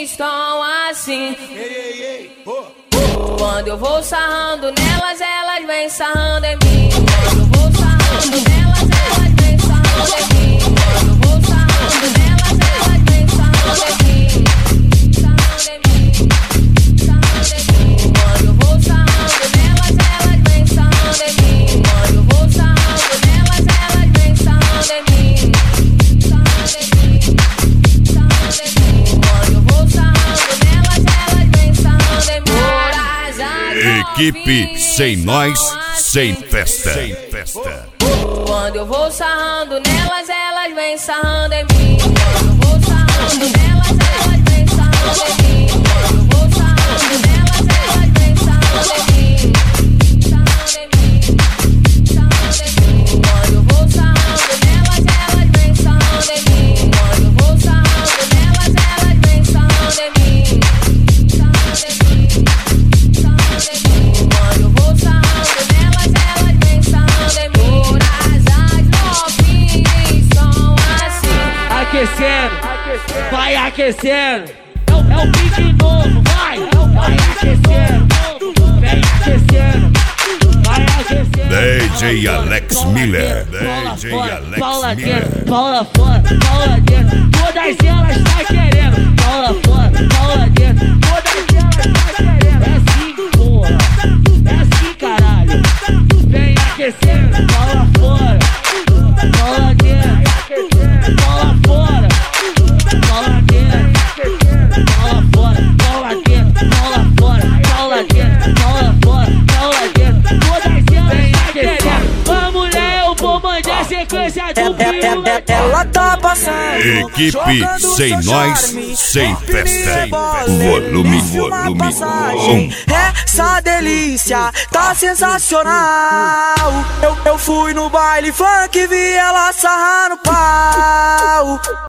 estão assim. Quando eu vou sarrando nelas, elas vêm sarrando em mim. Quando eu vou sarrando nelas, elas vêm sarrando em mim. Quando eu vou sarrando nelas, elas vêm sarrando em mim. Sarrando em mim, sarrando em mim. Quando eu vou sarrando nelas, elas vêm sarrando em mim. Quando eu vou sarrando nelas, elas vêm sarrando em mim. Sarrando em mim, sarrando em mim. Quando eu vou sarrando nelas, elas vêm sarrando em mim. Equipe sem nós, sem festa. Quando eu vou sarrando nelas, elas vêm sarrando em mim. Quando eu vou sarrando nelas, elas vêm sarrando em mim. Quando eu vou sarrando nelas, elas vêm sarrando em mim. Sarrando em mim, sarrando em mim. Quando eu vou sarrando nelas, elas vêm sarrando em mim. Quando eu vou sarrando nelas, elas vêm sarrando em mim. Sarrando em mim, sarrando em mim. Quando eu vou sarrando nelas, elas vêm sarrando em mim. Aquecendo, vai aquecendo. É o pique novo, vai aquecendo, vem aquecendo, vai aquecendo. DJ Alex Miller, Bola DJ fora, Alex bola Miller. dentro, bola fora, bola dentro. Todas elas tá querendo, bola fora, bola dentro. Todas elas tá querendo. É assim, porra, é assim, caralho. Vem aquecendo, bola fora, bola dentro. Bola fora, bola dentro, bola fora, bola dentro, bola fora, bola dentro, bola fora, bola dentro. Todas elas querendo. A mulher, eu vou mandar sequência do Pio. Ela tá passando. Equipe sem nós, sem festa. Volume 1. Essa delícia tá sensacional. Eu fui no baile funk, vi ela sarrar no pau.